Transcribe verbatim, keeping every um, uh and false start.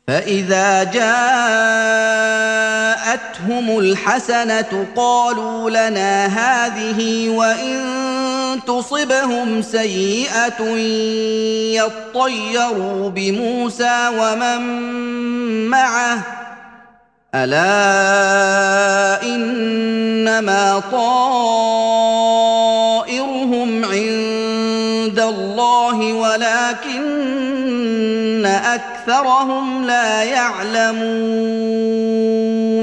فإذا جاءتهم الحسنة قالوا لنا هذه وإن تصبهم سيئة يطيروا بموسى ومن معه ألا إنما طائرهم عند الله ولكن أكثرهم لا يعلمون